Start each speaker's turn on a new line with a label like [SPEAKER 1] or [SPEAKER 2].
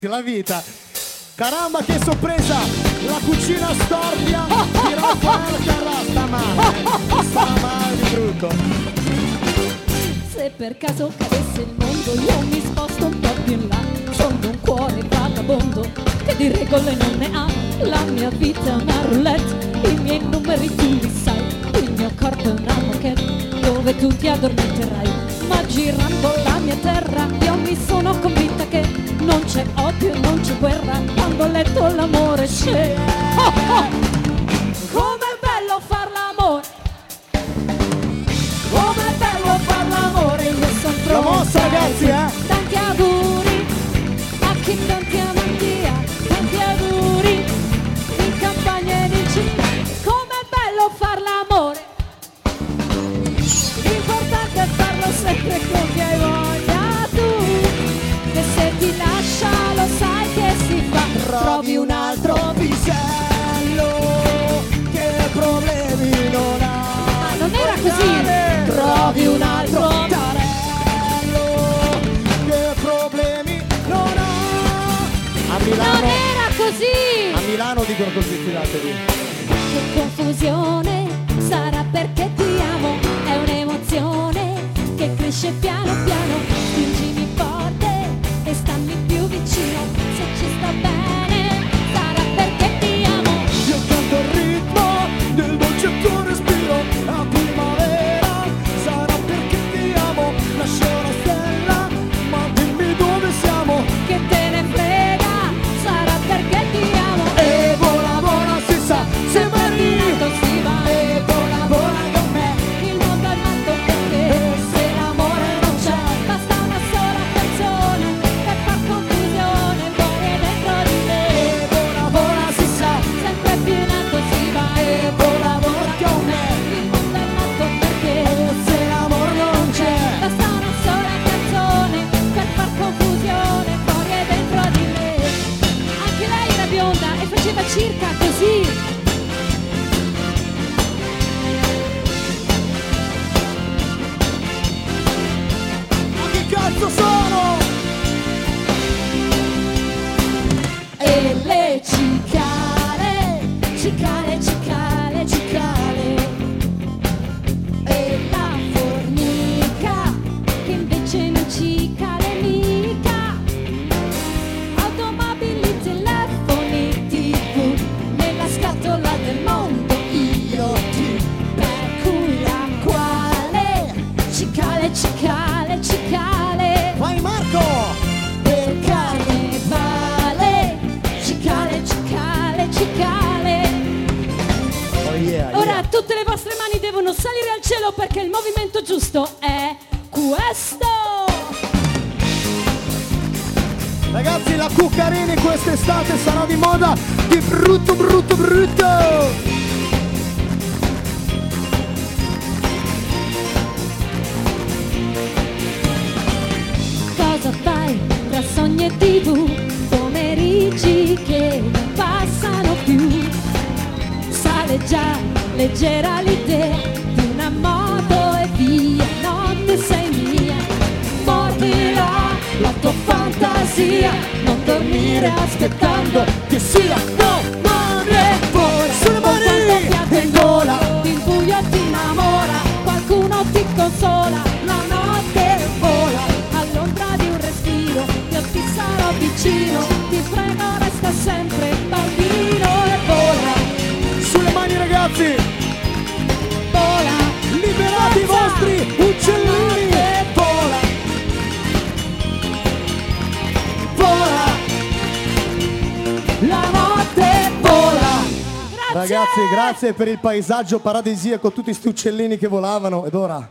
[SPEAKER 1] La vita. Caramba, che sorpresa! La cucina storpia di Raffaele Carrà sta male di brutto.
[SPEAKER 2] Se per caso cadesse il mondo io mi sposto un po' più in là. Sono un cuore vagabondo che di regole non ne ha. La mia vita è una roulette, i miei numeri tu li sai. Il mio corpo è una moquette dove tu ti addormenterai. Ma girando la mia terra io mi sono convinta che non c'è odio, non c'è guerra quando ho letto l'amore c'è. Oh, oh. Com'è bello far l'amore, com'è bello far l'amore. Io sono pronta,
[SPEAKER 1] la mossa ragazzi,
[SPEAKER 2] tanti auguri a chi tanti amanti ha, tanti auguri in campagna e in città. Com'è bello far l'amore, l'importante è farlo sempre con chi hai voglia tu. E se ti lascia lo sai che si fa, trovi un altro
[SPEAKER 1] pisello che problemi non ha.
[SPEAKER 2] Ma non era così, trovi un altro
[SPEAKER 1] tarello che problemi non ha. A Milano
[SPEAKER 2] non era così.
[SPEAKER 1] A Milano dicono così, fidatevi.
[SPEAKER 2] Che confusione, sarà perché ti amo, è un'emozione che cresce piano piano. Stringimi forte e stammi più vicino, se ci sta bene sarà perché ti amo.
[SPEAKER 1] Io canto il ritmo del dolce tuo respiro a primavera, sarà perché ti amo. Lascio una stella, ma dimmi dove siamo.
[SPEAKER 2] Che te ne frega, sarà perché ti amo.
[SPEAKER 1] E vola vola si sa, se
[SPEAKER 2] Sempre
[SPEAKER 1] vai,
[SPEAKER 2] nato si va,
[SPEAKER 1] e vola vola con me.
[SPEAKER 2] il mondo è nato perché se l'amore non c'è, basta una sola canzone per far confusione fuori e dentro di me.
[SPEAKER 1] E vola vola si sa,
[SPEAKER 2] Sempre più in alto si va,
[SPEAKER 1] e vola vola con me.
[SPEAKER 2] il mondo è nato perché
[SPEAKER 1] Se l'amore non c'è,
[SPEAKER 2] basta una sola canzone per far confusione fuori e dentro di me. Anche lei era bionda e faceva circa così.
[SPEAKER 1] ma che cazzo sono?
[SPEAKER 2] E le cicale, cicale, cicale, cicale. E la formica che invece non cicale mica. Automobili, telefoni, TV, nella scatola del mondo io ti. Per cui la quale cicale, cicale, cicale.
[SPEAKER 1] Vai Marco!
[SPEAKER 2] Per carnevale, cicale, cicale, cicale.
[SPEAKER 1] Oh yeah,
[SPEAKER 2] Ora tutte le vostre mani devono salire al cielo perché il movimento giusto è questo.
[SPEAKER 1] Ragazzi, la Cuccarini quest'estate sarà di moda di brutto, brutto, brutto!
[SPEAKER 2] Cosa fai tra sogni e TV? Pomeriggi che non passano più. Sale già leggera l'idea di una moto e via. Notte sei mia, mordila la tua fantasia. Non dormire aspettando
[SPEAKER 1] Che sia domani! Poi sulle
[SPEAKER 2] con quanto
[SPEAKER 1] mani
[SPEAKER 2] fiato
[SPEAKER 1] in gola!
[SPEAKER 2] il buio ti innamora, qualcuno ti consola, la notte vola, all'ombra di un respiro, io ti sarò vicino, ti prego resta sempre bambino e vola,
[SPEAKER 1] Sulle mani ragazzi!
[SPEAKER 2] vola,
[SPEAKER 1] Liberate i vostri uccellini! Vola! Vola!
[SPEAKER 2] la notte vola. Grazie!
[SPEAKER 1] Ragazzi, grazie per il paesaggio paradisiaco, tutti sti uccellini che volavano. Ed ora...